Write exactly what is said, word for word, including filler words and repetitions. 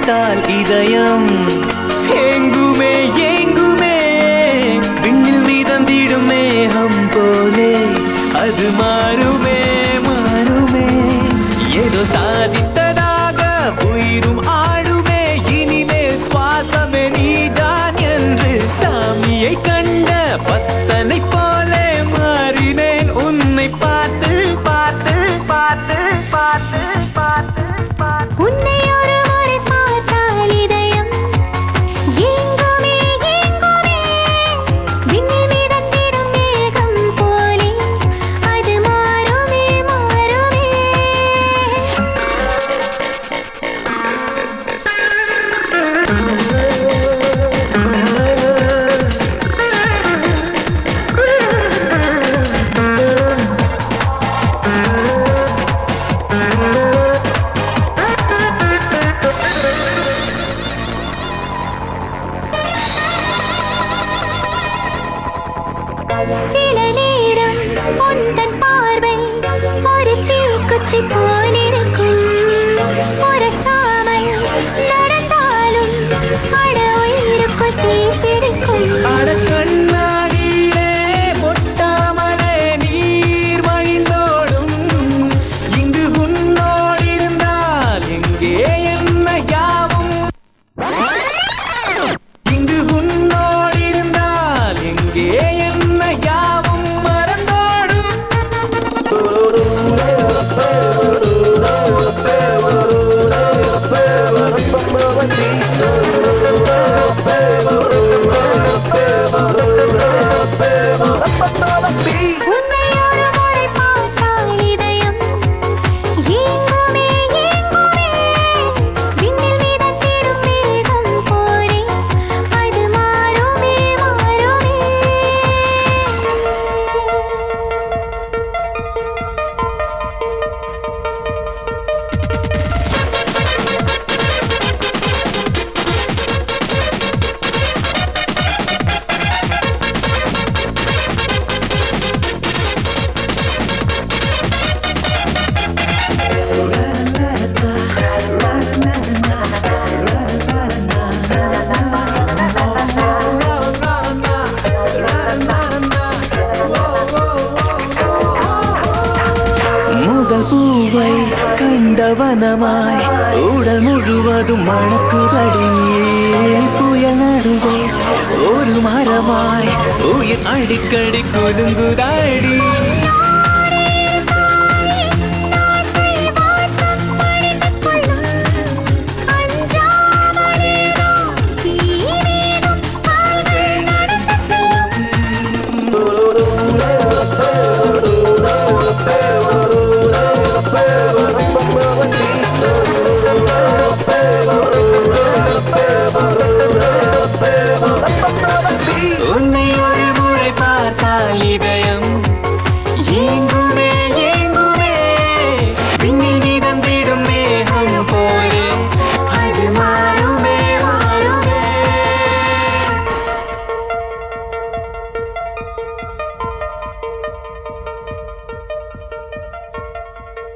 பார்த்தால் இதயம் எங்குமே எங்குமே விண்ணில் மிதந்திடும் மேகம் போலே அது மாறுமே மாறுமே ஏதோ சாதித்ததாக உயிரும் ஆடுமே இனிமே சுவாசமே நீதான் என்று சாமியை கண்ட பத்தனை போலே மாறினேன் உன்னை பார்த்து பார்த்து பார்த்து பார்த்து பார்த்து பார்த்து உன்னை ஒரு முறை பார்த்தால் இதயம் எங்குமே எங்குமே விண்ணில் மிதந்திடும் மேகம் போலே அது மாறுமே மாறுமே சில நேரம் உந்தன் பார்வை ஒரு தீக்குச்சி போலிருக்கும் உரசாமல் நடந்தாலும் அட உயிருக்கு தீ பிடிக்கும் அட கண்ணாடியிலே ஒட்டாமலே நீர் வழிந்தோடும் இங்கு உன்னோடு இருந்தால் எங்கே என்ன யாவும் இங்கு உன்னோடு இருந்தால் எங்கே என்ன யாவும் மறந்தோடும் உன்னை ஒரு முறை பார்த்தால் இதயம் எங்குமே எங்குமே விண்ணில் மிதந்திடும் மேகம் போலே அது மாறுமே மாறுமே முதல் பூவை கண்டவனமாய் உடல் முழுவதும் மணக்குதடி புயல் நடுவே ஒரு மரமாய் உயிர் அடிக்கடி குலுங்குதாடி